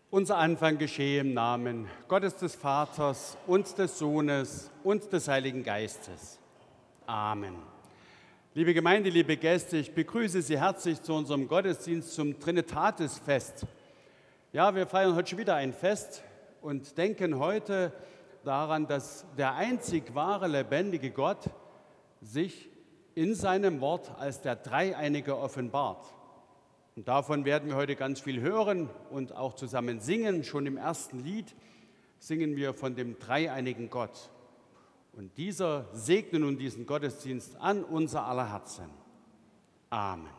Unser Anfang geschehe im Namen Gottes des Vaters und des Sohnes und des Heiligen Geistes. Amen. Liebe Gemeinde, liebe Gäste, ich begrüße Sie herzlich zu unserem Gottesdienst zum Trinitatisfest. Ja, wir feiern heute schon wieder ein Fest und denken heute daran, dass der einzig wahre, lebendige Gott sich in seinem Wort als der Dreieinige offenbart. Und davon werden wir heute ganz viel hören und auch zusammen singen. Schon im ersten Lied singen wir von dem dreieinigen Gott. Und dieser segne nun diesen Gottesdienst an unser aller Herzen. Amen.